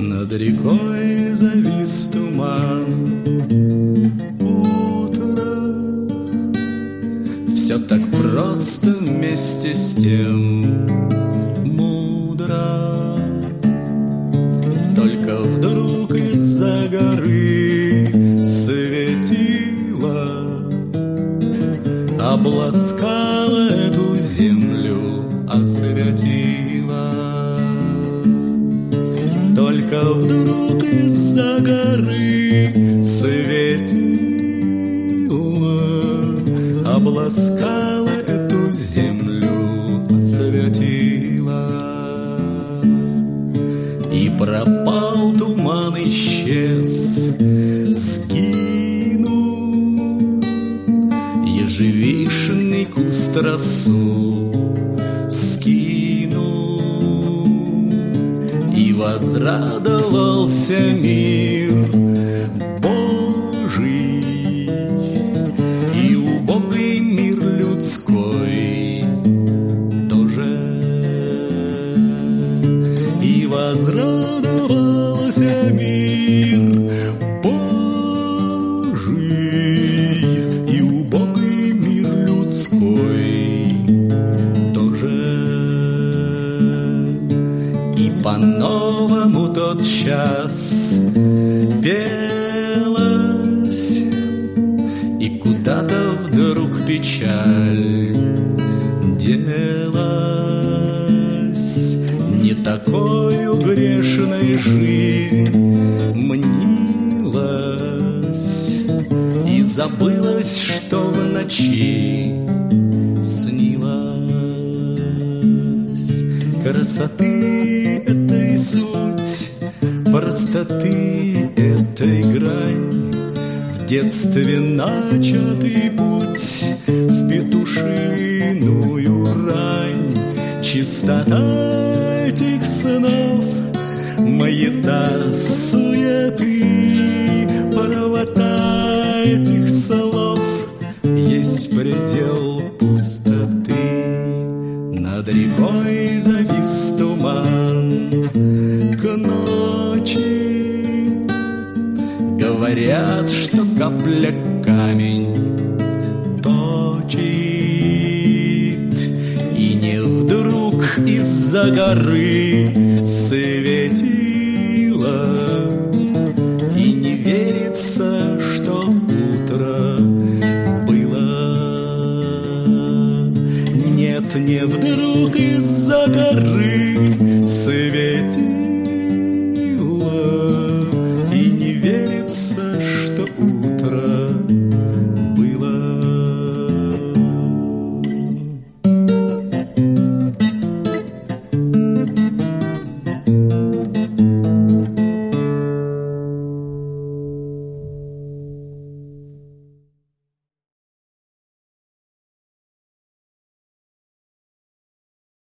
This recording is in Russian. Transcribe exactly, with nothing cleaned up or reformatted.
Над рекой завис туман. Утро все так просто, вместе с тем мудро. Только вдруг из-за горы светило обласкало эту землю, осветило. Только вдруг из-за горы светило обласкало эту землю, осветило. И пропал туман, исчез, сгинул ежевишенный куст росу, скинул. И возрадовался мир Божий, и убогий мир людской тоже. И возрадовался мир Божий, и убогий мир людской тоже. И по-новому тот час пелась, и куда-то вдруг печаль делась. Не такою грешной жизнь мнилась, и забылось, что в ночи снилось. Красоты этой суть, простоты этой грань, в детстве начатый путь в петушиную рань. Чистота этих снов, маята суеты, правота этих слов, есть предел пустоты. Над рекой завис туман к ночи. Говорят, что капля камень точит. И не вдруг из-за горы светило, и не верится, что утро было. Нет, не вдруг из-за горы светило,